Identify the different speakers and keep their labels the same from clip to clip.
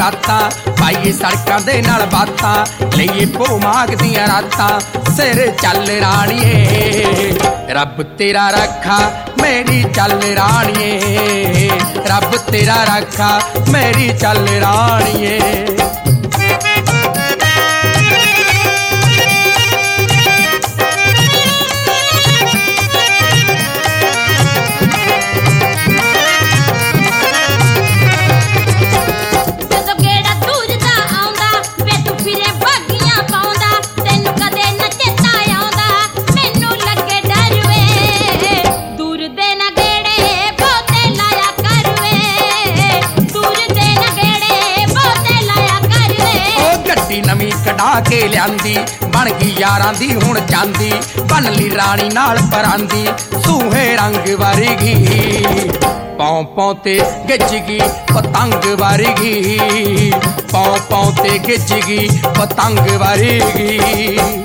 Speaker 1: बरातां पाईए सड़कां दे नाल बातां लईए भोमाग दियां रातां सिर चल राणीए रब तेरा रखा मेरी चल राणीए रब तेरा रखा मेरी चल राणीए। नवीं कढ़ा के लियांदी बन गई यारां दी हुण चांदी बन ली राणी नाल परांदी सूहे रंग वर्गी पौ पौ ते गिजगी पतंग वर्गी पौ पौ ते गिजगी पतंग वर्गी।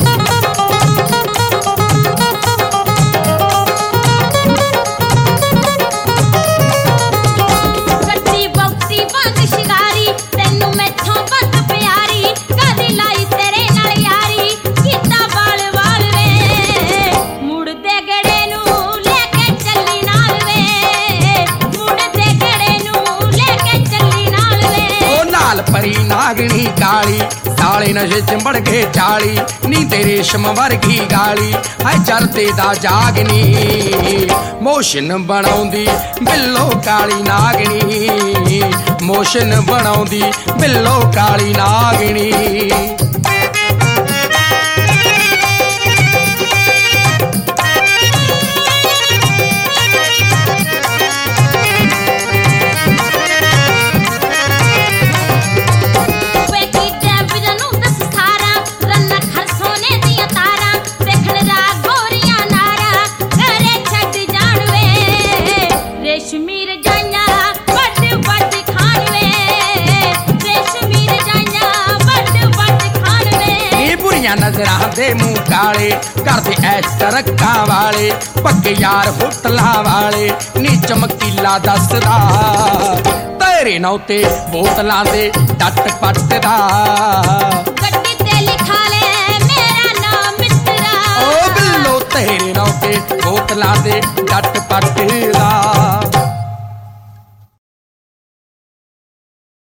Speaker 1: परी नागणी काली साले नशे चिंबड़ के चाली नी तेरे रेशम वर्गी गाली है चलते दा जागनी मोशन बनाउंदी बिल्लो काली नागनी मोशन बनाउंदी बिल्लो काली नागनी। नजरां दे मुंह काले करदे ऐश तरक्कां वाले पक्के यार होटलां वाले नी चमकीला दसदा तेरे नां ते बोतलां दे डट पटदा गड्डी ते लिखा ले मेरा नाम मित्रा ओ बिल्लो तेरे नां ते बोतलां दे डट पट